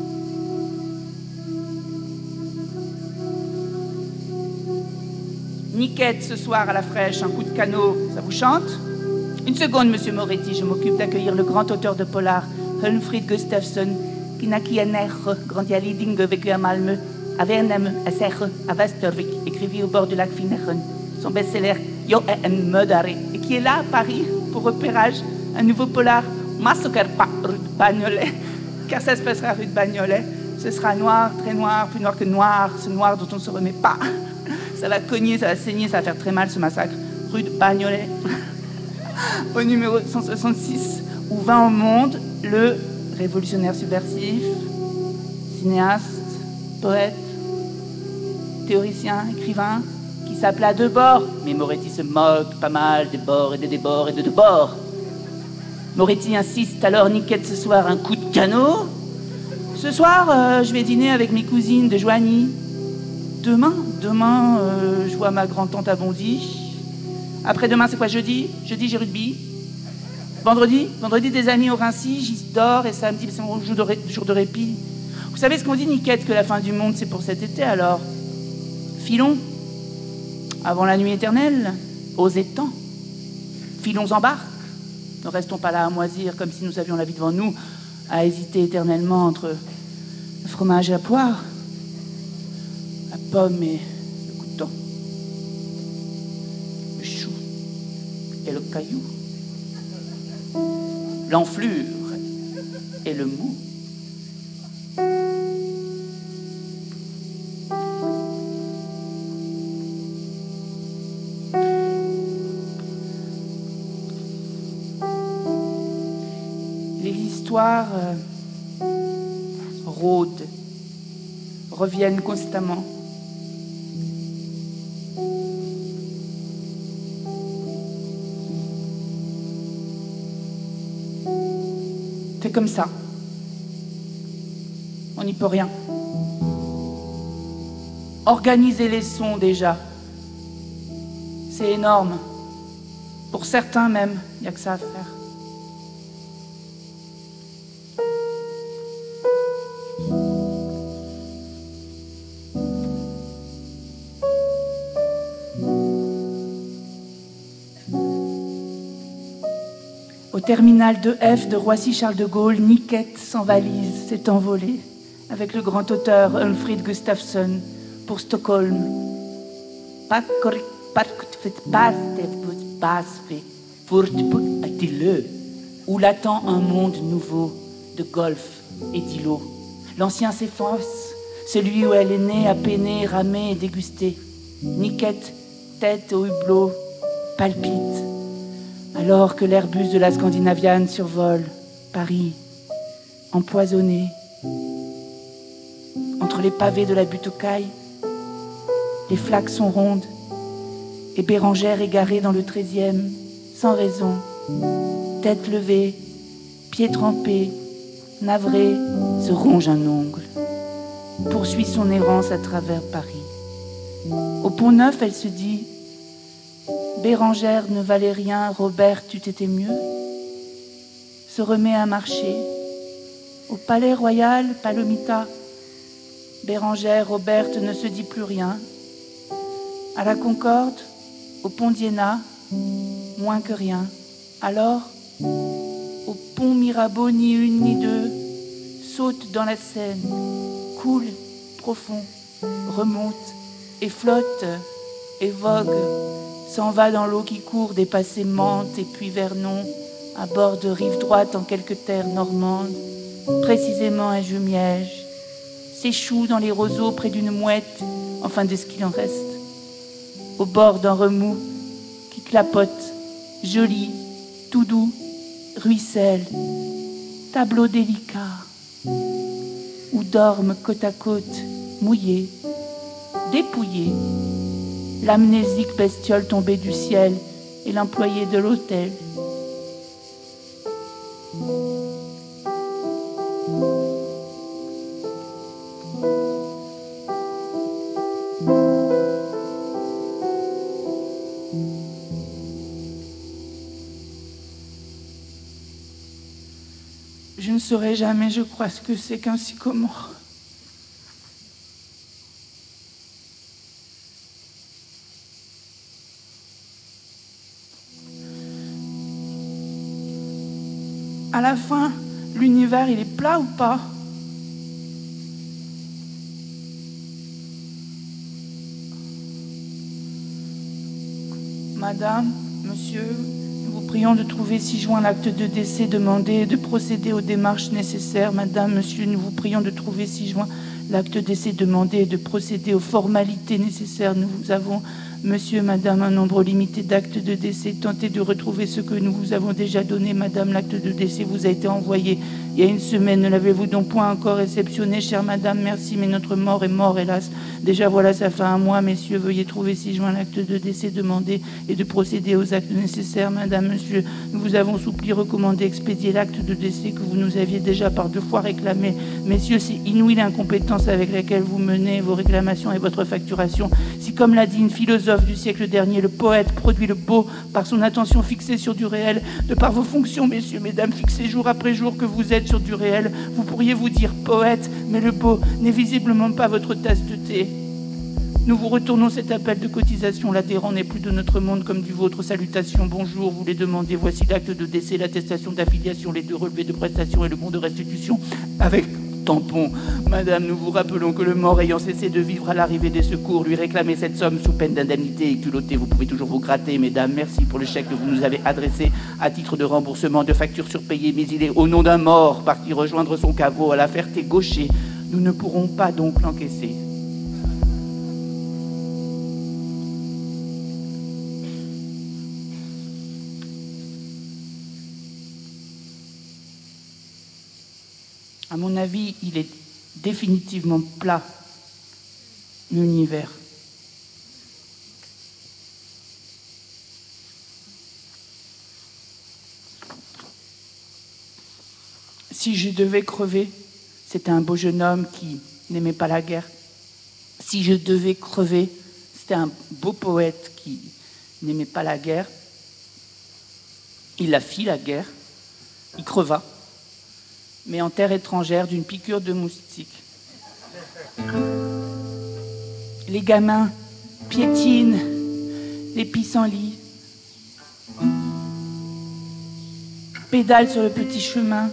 Speaker 2: Niquette, ce soir à la fraîche, un coup de canot, ça vous chante ? Une seconde, monsieur Moretti, je m'occupe d'accueillir le grand auteur de polar, Hölmfrid Gustafsson, qui naquit à Nerre, grandi à Liding, vécu à Malmö, à Värnamo, à Serre, à Västervik, écrivit au bord du lac Finneren, son best-seller Yo är en mördare, et qui est là à Paris pour repérage, un nouveau polar, Massokerpa, rue de Bagnolet, car ça se passera rue de Bagnolet. Ce sera noir, très noir, plus noir que noir, ce noir dont on ne se remet pas. Ça va cogner, ça va saigner, ça va faire très mal ce massacre. Rue de Bagnolet, au numéro 166, où vint au monde le révolutionnaire subversif, cinéaste, poète, théoricien, écrivain, qui s'appela Debord. Mais Moretti se moque pas mal des bords et des débords et de Debord. Moretti insiste, alors Niquette ce soir un coup de canot. Ce soir, je vais dîner avec mes cousines de Joigny. Demain, je vois ma grand-tante à Bondy. Après-demain, c'est quoi, jeudi ? Jeudi, j'ai rugby. Vendredi, des amis au Rincy, j'y dors. Et samedi, c'est mon jour de répit. Vous savez ce qu'on dit, Niquette, que la fin du monde, c'est pour cet été, alors filons, avant la nuit éternelle, aux étangs. Filons en barque. Ne restons pas là à moisir comme si nous avions la vie devant nous, à hésiter éternellement entre le fromage et la poire, la pomme et le couteau, le chou et le caillou. l'enflure et le mou. Les histoires rôdent, reviennent constamment. C'est comme ça. On n'y peut rien. Organiser les sons déjà, c'est énorme. Pour certains même, il n'y a que ça à faire. Au terminal 2F de Roissy-Charles de Gaulle, Niquette, sans valise, s'est envolée avec le grand auteur Ulfrid Gustafsson pour Stockholm. Où l'attend un monde nouveau de golf et d'îlots. L'ancien s'efface, celui où elle est née, a peiné, ramé et dégusté. Niquette, tête au hublot, palpite. Alors que l'Airbus de la Scandinaviane survole Paris, empoisonné. Entre les pavés de la butte aux cailles, les flaques sont rondes et Bérangère égarée dans le 13e, sans raison, tête levée, pieds trempés, navrée, se ronge un ongle, poursuit son errance à travers Paris. Au Pont-Neuf, elle se dit: Bérangère ne valait rien, Robert, tu t'étais mieux. Se remet à marcher. Au Palais Royal, Palomita, Bérangère, Robert ne se dit plus rien. À la Concorde, au Pont d'Iéna, moins que rien. Alors, au Pont Mirabeau, ni une ni deux, saute dans la Seine, coule, profond, remonte et flotte et vogue, s'en va dans l'eau qui court des passés Mantes et puis Vernon, à bord de rive droite en quelques terres normandes, précisément à Jumièges, s'échoue dans les roseaux près d'une mouette, enfin de ce qu'il en reste, au bord d'un remous qui clapote, joli, tout doux, ruisselle, tableau délicat, où dorment côte à côte, mouillés, dépouillés, l'amnésique bestiole tombée du ciel et l'employé de l'hôtel. Je ne saurais jamais, je crois, ce que c'est qu'un sycomore. À la fin, l'univers, il est plat ou pas? Madame, monsieur, nous vous prions de trouver ci-joint l'acte de décès demandé et de procéder aux démarches nécessaires. Madame, monsieur, nous vous prions de trouver ci-joint l'acte de décès demandé et de procéder aux formalités nécessaires. Nous avons, monsieur, madame, un nombre limité d'actes de décès. Tentez de retrouver ce que nous vous avons déjà donné. Madame, l'acte de décès vous a été envoyé il y a une semaine. Ne l'avez-vous donc point encore réceptionné, chère madame? Merci, mais notre mort est mort, hélas. Déjà, voilà, ça fait un mois. Messieurs, veuillez trouver ci-joint l'acte de décès demandé et de procéder aux actes nécessaires. Madame, monsieur, nous vous avons supplié, recommandé, expédier l'acte de décès que vous nous aviez déjà par 2 fois réclamé. Messieurs, c'est inouï l'incompétence avec laquelle vous menez vos réclamations et votre facturation. Si, comme l'a dit une philosophe du siècle dernier, le poète produit le beau par son attention fixée sur du réel, de par vos fonctions, messieurs, mesdames, fixées jour après jour que vous êtes sur du réel, vous pourriez vous dire poète, mais le beau n'est visiblement pas votre tasse de thé. Nous vous retournons cet appel de cotisation. L'adhérent n'est plus de notre monde comme du vôtre. Salutations, bonjour, vous les demandez. Voici l'acte de décès, l'attestation d'affiliation, les 2 relevés de prestations et le bon de restitution avec tampon. Madame, nous vous rappelons que le mort ayant cessé de vivre à l'arrivée des secours lui réclamait cette somme sous peine d'indemnité et culottée. Vous pouvez toujours vous gratter, mesdames. Merci pour le chèque que vous nous avez adressé à titre de remboursement de factures surpayées, mais il est au nom d'un mort parti rejoindre son caveau à la Ferté-Gaucher. Nous ne pourrons pas donc l'encaisser. À mon avis, il est définitivement plat, l'univers. Si je devais crever, c'était un beau jeune homme qui n'aimait pas la guerre. Si je devais crever, c'était un beau poète qui n'aimait pas la guerre. Il la fit, la guerre. Il creva, mais en terre étrangère d'une piqûre de moustique. Les gamins piétinent les pissenlits, pédalent sur le petit chemin.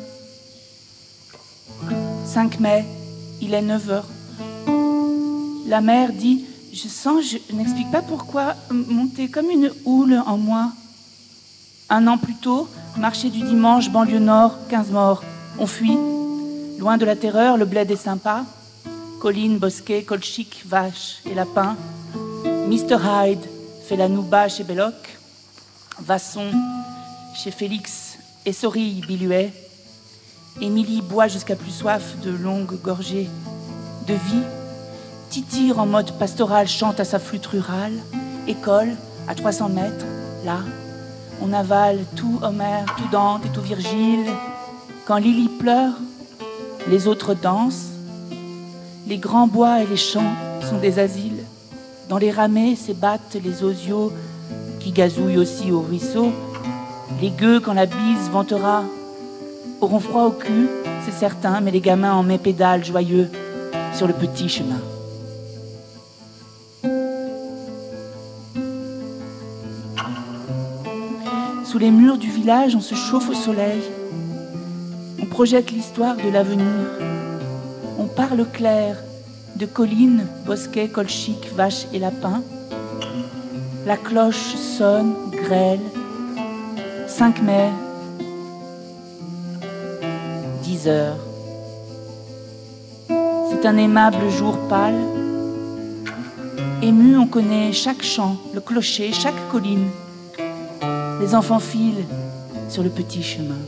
Speaker 2: 5 mai, il est 9 heures. La mère dit « je n'explique pas pourquoi, monter comme une houle en moi. » 1 an plus tôt, marché du dimanche, banlieue nord, 15 morts. On fuit. Loin de la terreur, le bled est sympa. Collines, bosquets, colchiques, vaches et lapins. Mr. Hyde fait la nouba chez Belloc. Vasson chez Félix et Sorille, Biluet. Émilie boit jusqu'à plus soif de longues gorgées de vie. Titire en mode pastoral, chante à sa flûte rurale. École, à 300 mètres, là. On avale tout Homère, tout Dante et tout Virgile. Quand Lily pleure, les autres dansent. Les grands bois et les champs sont des asiles. Dans les ramets s'ébattent les osios qui gazouillent aussi au ruisseau. Les gueux, quand la bise ventera, auront froid au cul, c'est certain, mais les gamins en mai pédalent joyeux sur le petit chemin. Sous les murs du village, on se chauffe au soleil. On projette l'histoire de l'avenir. On parle clair de collines, bosquets, colchiques, vaches et lapins. La cloche sonne, grêle. 5 mai, 10 heures. C'est un aimable jour pâle. Ému, on connaît chaque champ, le clocher, chaque colline. Les enfants filent sur le petit chemin.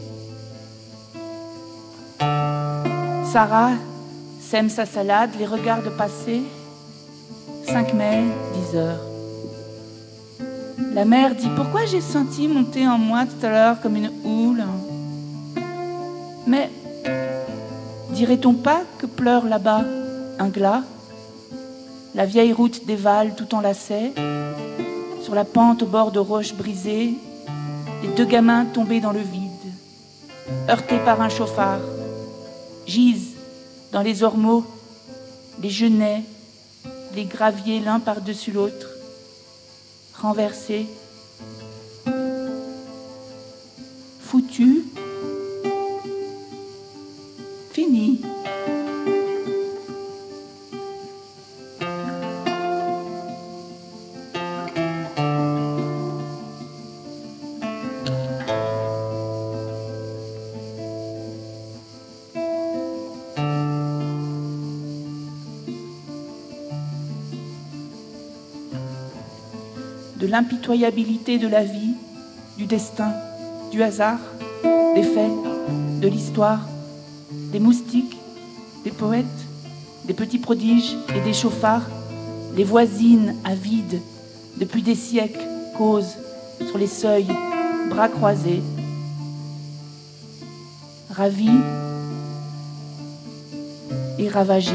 Speaker 2: Sarah sème sa salade, les regarde passer. 5 mai, 10 heures. La mère dit « Pourquoi j'ai senti monter en moi tout à l'heure comme une houle ?» Mais dirait-on pas que pleure là-bas un glas? La vieille route dévale tout en lacets. Sur la pente au bord de roches brisées, les 2 gamins tombés dans le vide, heurtés par un chauffard, gisent dans les ormeaux, les genêts, les graviers l'un par-dessus l'autre, renversés, foutus, finis. De l'impitoyabilité de la vie, du destin, du hasard, des faits, de l'histoire, des moustiques, des poètes, des petits prodiges et des chauffards, les voisines avides, depuis des siècles, causent sur les seuils, bras croisés, ravis et ravagés.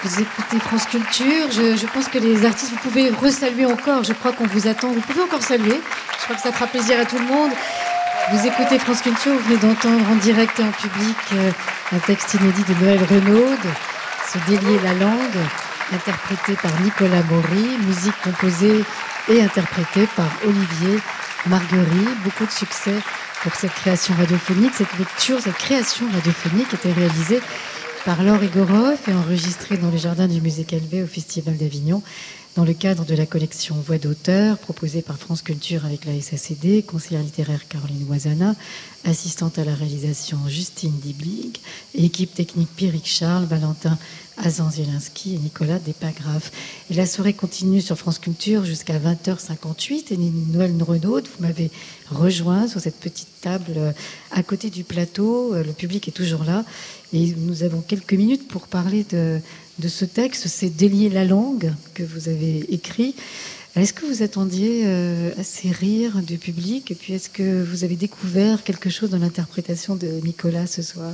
Speaker 1: Vous écoutez France Culture. Je pense que les artistes, vous pouvez resaluer encore. Je crois qu'on vous attend. Vous pouvez encore saluer. Je crois que ça fera plaisir à tout le monde. Vous écoutez France Culture. Vous venez d'entendre en direct et en public un texte inédit de Noël Renaud, Se délier la langue, interprété par Nicolas Maury, musique composée et interprétée par Olivier Marguerie. Beaucoup de succès pour cette création radiophonique. Cette lecture, cette création radiophonique était réalisée par Laure Igorov et enregistrée dans les jardins du Musée Calvet au Festival d'Avignon dans le cadre de la collection Voix d'auteur proposée par France Culture avec la SACD, conseillère littéraire Caroline Oisana, assistante à la réalisation Justine Diblig et équipe technique Pierrick Charles, Valentin Azan-Zielinski et Nicolas Despagraphes. Et la soirée continue sur France Culture jusqu'à 20h58. Et Noël Renaud, vous m'avez rejoint sur cette petite table à côté du plateau. Le public est toujours là. Et nous avons quelques minutes pour parler de ce texte, C'est délier la langue que vous avez écrit. Est-ce que vous attendiez à ces rires du public? Et puis est-ce que vous avez découvert quelque chose dans l'interprétation de Nicolas ce soir?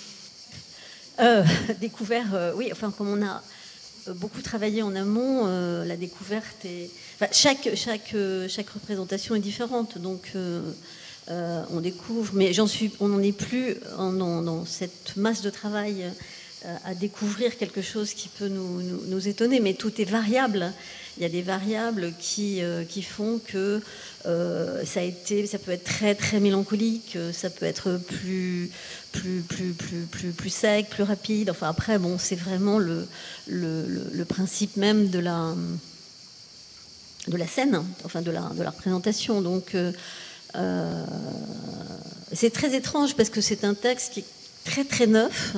Speaker 3: Découvert, oui, enfin, comme on a beaucoup travaillé en amont, la découverte est... Enfin, chaque représentation est différente, donc on découvre, mais on n'en est plus dans cette masse de travail à découvrir quelque chose qui peut nous étonner, mais tout est variable. Il y a des variables qui font que ça peut être très très mélancolique, ça peut être plus sec, plus rapide. Enfin après, bon, c'est vraiment le principe même de la scène, enfin de la représentation. Donc c'est très étrange parce que c'est un texte qui est très très neuf.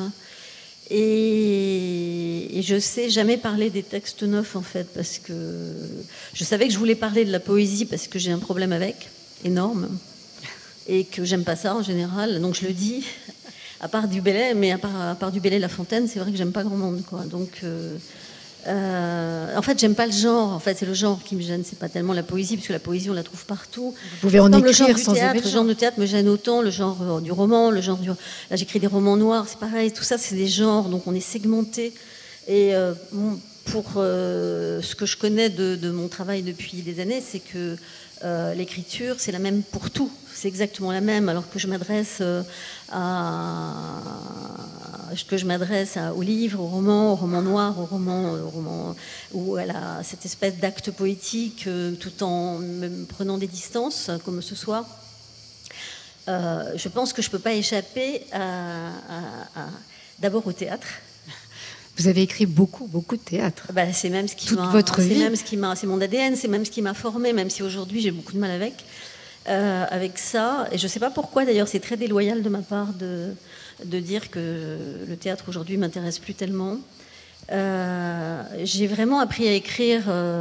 Speaker 3: Et je sais jamais parler des textes neufs en fait, parce que je savais que je voulais parler de la poésie parce que j'ai un problème avec, énorme, et que j'aime pas ça en général, donc je le dis, à part du Bellay, mais à part du Bellay La Fontaine, c'est vrai que j'aime pas grand monde, quoi. Donc en fait j'aime pas le genre, en fait c'est le genre qui me gêne, c'est pas tellement la poésie, parce que la poésie on la trouve partout. Vous
Speaker 1: pouvez en écrire sans aimer
Speaker 3: le genre de théâtre me gêne autant, le genre du roman, le genre là j'écris des romans noirs, c'est pareil, tout ça c'est des genres, donc on est segmenté. Et pour ce que je connais de mon travail depuis des années, c'est que l'écriture c'est la même pour tout, c'est exactement la même, alors que je m'adresse au livre, au roman noir, au roman ou à cette espèce d'acte poétique, tout en me prenant des distances, comme ce soir. Je pense que je ne peux pas échapper d'abord au théâtre.
Speaker 1: Vous avez écrit beaucoup de théâtre.
Speaker 3: Bah, c'est même ce qui
Speaker 1: toute votre vie.
Speaker 3: C'est mon ADN, c'est même ce qui m'a formée, même si aujourd'hui j'ai beaucoup de mal avec ça. Et je ne sais pas pourquoi d'ailleurs, c'est très déloyal de ma part de dire que le théâtre aujourd'hui m'intéresse plus tellement. J'ai vraiment appris à écrire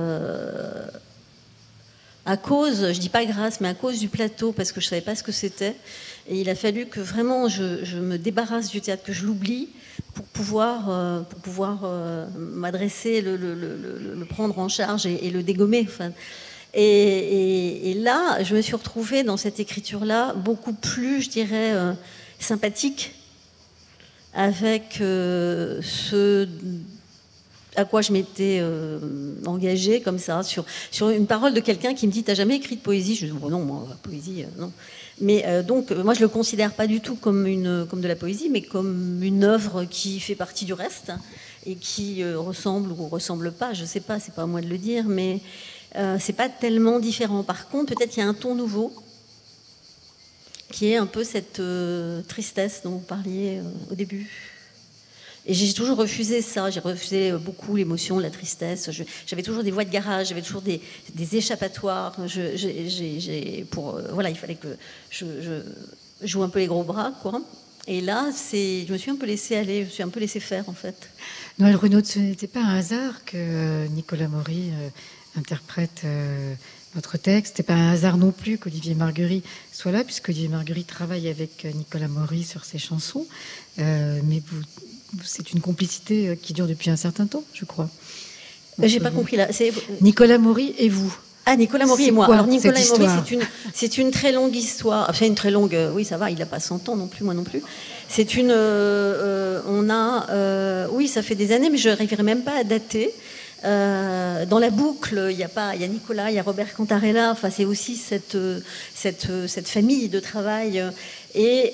Speaker 3: à cause, je dis pas grâce, mais à cause du plateau, parce que je savais pas ce que c'était. Et il a fallu que vraiment je me débarrasse du théâtre, que je l'oublie pour pouvoir m'adresser, le prendre en charge et le dégommer. Enfin, et là, je me suis retrouvée dans cette écriture-là beaucoup plus, je dirais, sympathique avec ce à quoi je m'étais engagée comme ça, sur une parole de quelqu'un qui me dit « T'as jamais écrit de poésie ?» Je dis bon, « Non, moi, la poésie, non. » Mais donc, moi, je le considère pas du tout comme de la poésie, mais comme une œuvre qui fait partie du reste et qui ressemble ou ressemble pas, je sais pas, c'est pas à moi de le dire, mais c'est pas tellement différent. Par contre, peut-être il y a un ton nouveau qui est un peu cette tristesse dont vous parliez au début. Et j'ai toujours refusé ça, j'ai refusé beaucoup l'émotion, la tristesse. J'avais toujours des voies de garage, j'avais toujours des échappatoires. Voilà, il fallait que je joue un peu les gros bras, quoi. Et là, je me suis un peu laissée aller, je me suis un peu laissée faire, en fait.
Speaker 1: Noël Renaud, ce n'était pas un hasard que Nicolas Maury interprète votre texte. Ce n'est pas un hasard non plus qu'Olivier Marguerie soit là, puisque Olivier Marguerie travaille avec Nicolas Maury sur ses chansons. Mais c'est une complicité qui dure depuis un certain temps, je crois.
Speaker 3: J'ai pas compris là.
Speaker 1: Nicolas Maury et vous.
Speaker 3: Ah, Nicolas Maury et moi.
Speaker 1: Quoi,
Speaker 3: alors, Nicolas
Speaker 1: cette
Speaker 3: Maury,
Speaker 1: histoire
Speaker 3: c'est une très longue histoire. Enfin, une très longue, oui, ça va, il n'a pas 100 ans non plus, moi non plus. C'est une. Oui, ça fait des années, mais je n'arriverai même pas à dater. Dans la boucle, il y a Nicolas, il y a Robert Cantarella. Enfin, c'est aussi cette famille de travail. Et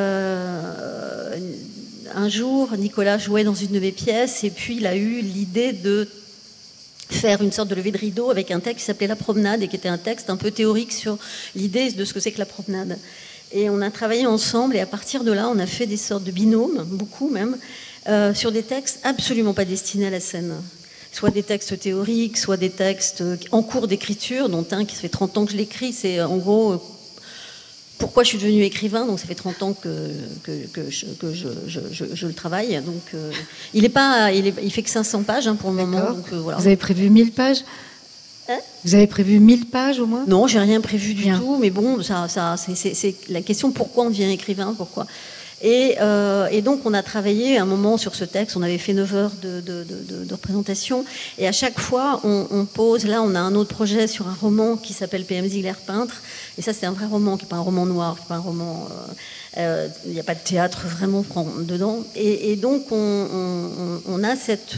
Speaker 3: un jour, Nicolas jouait dans une de mes pièces, et puis il a eu l'idée de faire une sorte de levée de rideau avec un texte qui s'appelait La Promenade, et qui était un texte un peu théorique sur l'idée de ce que c'est que la promenade. Et on a travaillé ensemble, et à partir de là, on a fait des sortes de binômes, beaucoup même, sur des textes absolument pas destinés à la scène. Soit des textes théoriques, soit des textes en cours d'écriture, dont un qui fait 30 ans que je l'écris, c'est en gros pourquoi je suis devenue écrivain, donc ça fait 30 ans que je le travaille. Donc il fait que 500 pages pour le moment. Donc, voilà.
Speaker 1: Vous avez prévu 1000 pages Vous avez prévu 1000 pages au moins?
Speaker 3: Non, j'ai rien prévu du tout, mais bon, c'est la question, pourquoi on devient écrivain, pourquoi. Et donc on a travaillé un moment sur ce texte, on avait fait 9 heures de représentation, et à chaque fois on pose, là on a un autre projet sur un roman qui s'appelle PM Ziegler peintre, et ça c'est un vrai roman, qui n'est pas un roman noir, qui n'est pas un roman, il n'y a pas de théâtre vraiment dedans, et donc on a cette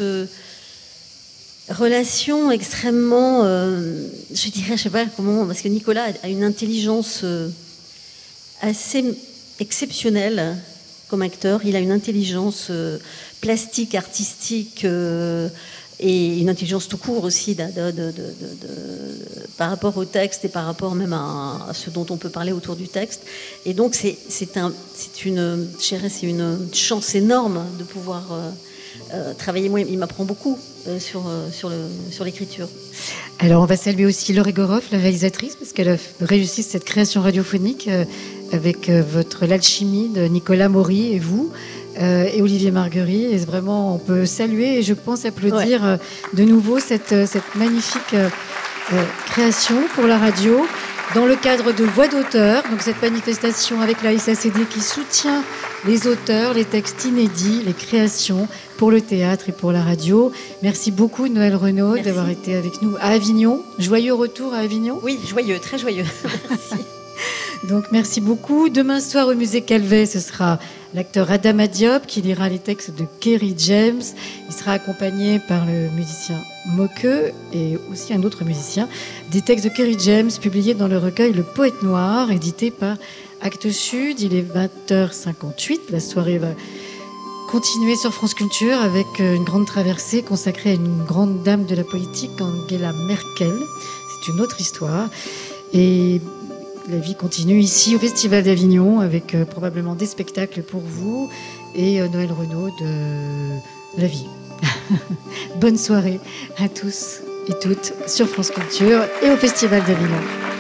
Speaker 3: relation extrêmement, je dirais, je sais pas comment, parce que Nicolas a une intelligence assez exceptionnel comme acteur. Il a une intelligence plastique, artistique et une intelligence tout court aussi par rapport au texte et par rapport même à ce dont on peut parler autour du texte. Et donc c'est une chance énorme de pouvoir travailler. Moi, il m'apprend beaucoup sur l'écriture.
Speaker 1: Alors on va saluer aussi Laure Egorov, la réalisatrice, parce qu'elle a réussi cette création radiophonique avec l'alchimie de Nicolas Maury et vous et Olivier Marguerie. Et vraiment, on peut saluer et je pense applaudir de nouveau cette magnifique création pour la radio dans le cadre de Voix d'auteur. Donc cette manifestation avec la SACD qui soutient les auteurs, les textes inédits, les créations pour le théâtre et pour la radio. Merci beaucoup Noëlle Renaud d'avoir été avec nous à Avignon. Joyeux retour à Avignon.
Speaker 3: Oui, joyeux, très joyeux. Merci.
Speaker 1: Donc merci beaucoup. Demain soir au musée Calvet, ce sera l'acteur Adama Diop qui lira les textes de Kerry James. Il sera accompagné par le musicien Moqueux et aussi un autre musicien. Des textes de Kerry James publiés dans le recueil Le Poète Noir, édité par Actes Sud. Il est 20h58. La soirée va continuer sur France Culture avec une grande traversée consacrée à une grande dame de la politique, Angela Merkel. C'est une autre histoire. Et la vie continue ici au Festival d'Avignon avec probablement des spectacles pour vous et Noëlle Renaud de La Vie. Bonne soirée à tous et toutes sur France Culture et au Festival d'Avignon.